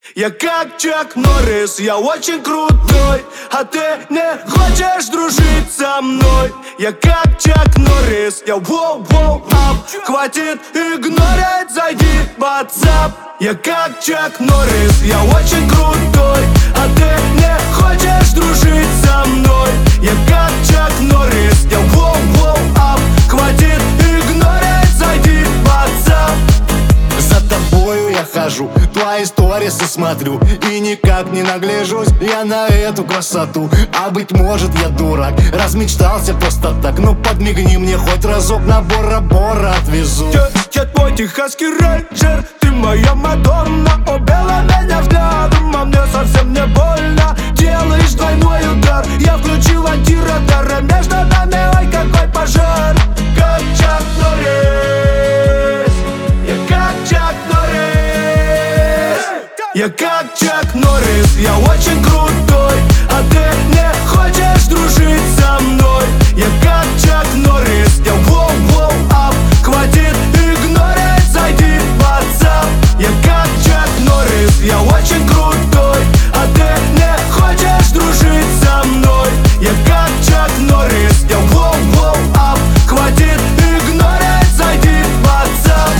Я как Чак Норрис, я очень крутой, а ты не хочешь дружить со мной. Я как Чак Норрис, я воу-воу-ап. Хватит игнорить, зайди в WhatsApp. Я как Чак Норрис, я очень крутой, а ты не хочешь дружить со мной. Я как Чак Норрис, я воу-воу-ап. Хватит игнорить, зайди в WhatsApp. За тобою я хожу, твои сторисы смотрю и никак не нагляжусь я на эту красоту. А быть может я дурак, размечтался просто так. Ну подмигни мне хоть разок, на Бора-Бора отвезу. Я твой техасский рейнджер, ты моя Мадонна. Убила меня взглядом, а мне совсем не больно. Делаешь двойной удар, я включил антирадар, а между нами ой какой пожар. Как Чак Норрис, я как Чак Норрис. Я как Чак Норрис, я очень крутой, а ты не хочешь дружить со мной. Я как Чак Норрис, я воу-воу-ап. Хватит игнорить, зайди в WhatsApp. Я как Чак Норрис, я очень крутой, а ты не хочешь дружить со мной. Я как Чак Норрис, я воу-воу-ап. Хватит игнорить, зайди в WhatsApp.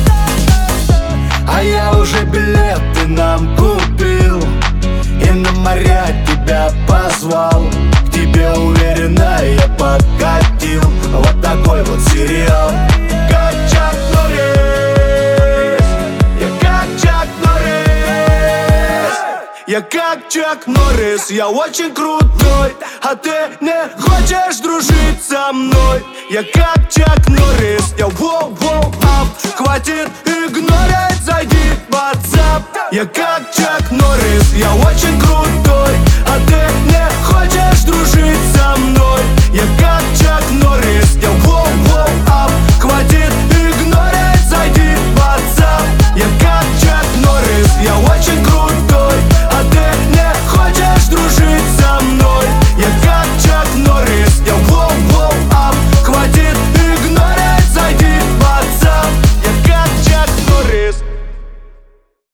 А я уже билеты нам купил и на моря тебя позвал. К тебе уверенно я подкатил. Вот такой вот сериал. Как Чак Норрис, я как Чак Норрис. Я как Чак Норрис, я очень крутой, а ты не хочешь дружить со мной. Я как Чак Норрис, я воу-воу-ап. Хватит игнорить, зайди в WhatsApp. Я как Чак Норрис, я очень крутой, а ты не хочешь дружить со мной. Я как